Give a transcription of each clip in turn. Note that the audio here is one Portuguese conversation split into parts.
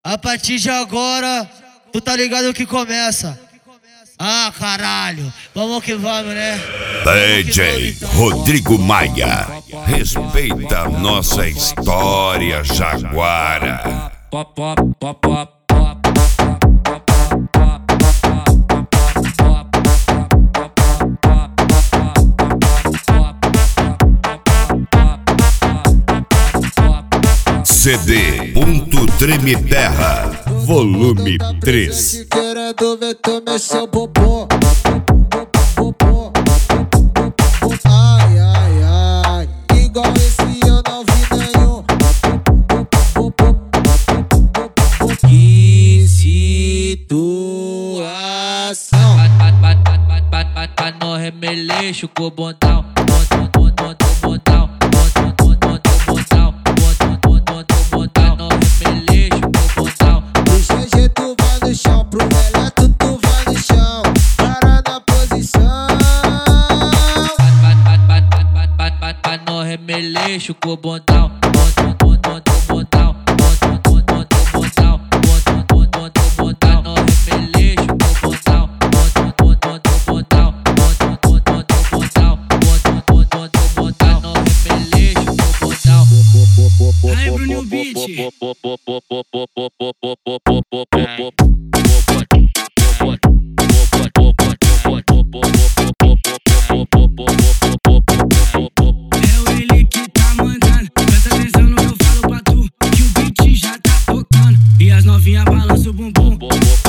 A partir de agora, tu tá ligado que começa. Ah, caralho, vamos que vamos, né? DJ Rodrigo Maia, respeita a nossa história jaguara. CD Ponto Treme Terra, volume 3. Querendo ver tu mexer o popô. Ai, ai, ai, igual esse eu não vi nenhum. Que situação. No remeleixo com o bondão. Remeleixo com o bondão, bondão, no remeleixo com o bondão, no remeleixo com o bondão. Aí, Bruninho Beat. Novinha balança o bumbum.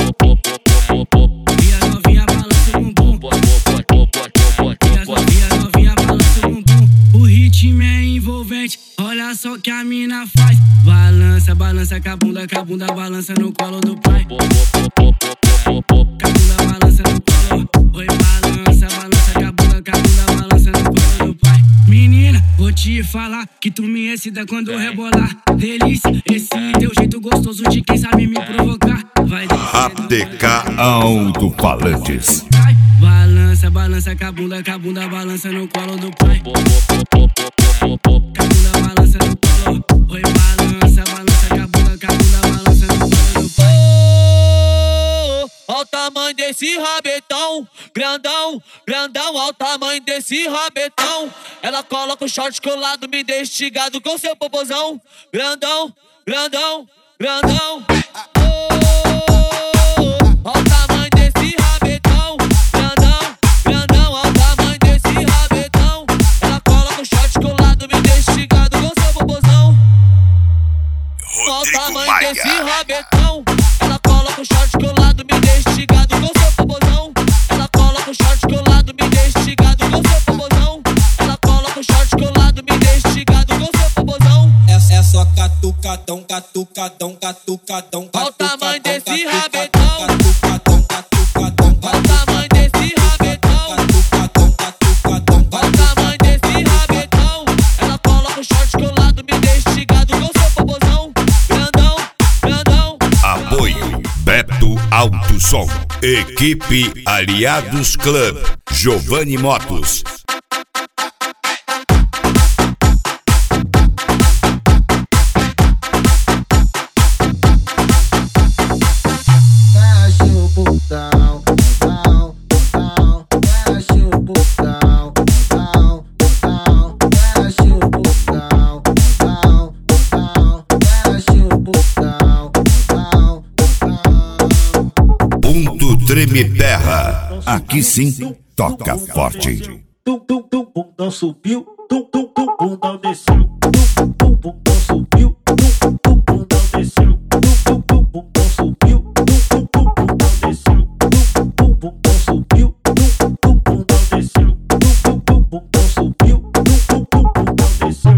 E as novinha balança o bumbum. E as novinha balança o bumbum. O ritmo é envolvente, olha só que a mina faz. Balança, balança com a bunda balança no colo do pai. Com a bunda balança no colo. Oi, balança, balança com a bunda balança no colo do pai. Menina, vou te falar que tu me excita quando rebolar. Delícia, esse teu jeito gostoso de quem sabe me provocar. Vai ATK Alto-Falantes. Balança, balança com a bunda balança no colo do pai. Com a bunda balança no colo. Oi, balança, balança com a bunda balança no colo do pai. Ó o tamanho desse rabetão, grandão, grandão, ó o tamanho desse rabetão. Ela coloca o short colado, me deixa instigado com seu popozão. Grandão, grandão, grandão. Ó o tamanho desse rabetão, grandão, grandão, ó o tamanho desse rabetão. Ela coloca o short colado, me deixa instigado com seu popozão. Ó o tamanho desse rabetão. Ela coloca o short colado, me deixa instigado com seu popozão. Ela coloca o short colado, me deixa instigado com seu popozão. Ela coloca o short colado, me deixa instigado com seu popozão. É só catucadão, catucadão, catucadão. Olha o tamanho desse rabetão. Olha o tamanho desse rabetão. Olha o tamanho desse rabetão. Ela coloca o short colado, me deixa instigado com seu popozão. Grandão, grandão. Apoio Beto Alto Som, equipe Aliados Club, Giovanni Motos. Ponto Treme Terra, aqui sim toca forte. Bundão subiu, bundão desceu, bundão subiu, bundão desceu, bundão subiu, bundão desceu, bundão subiu, bundão desceu, bundão subiu, bundão desceu.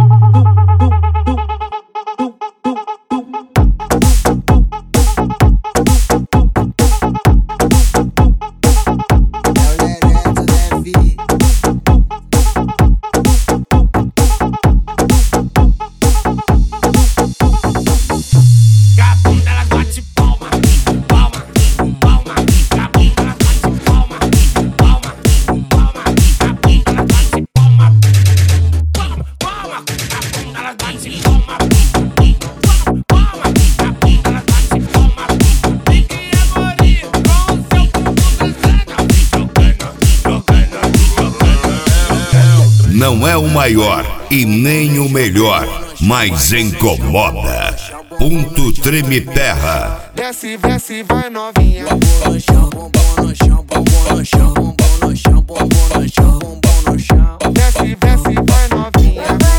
Não é o maior e nem o melhor, mas incomoda. Ponto Treme Terra. Desce, desce, vai novinha. Bumbum no chão, bumbum no chão, bumbum no chão, bumbum no chão, bumbum no chão, bumbum no chão. Desce, desce, vai novinha.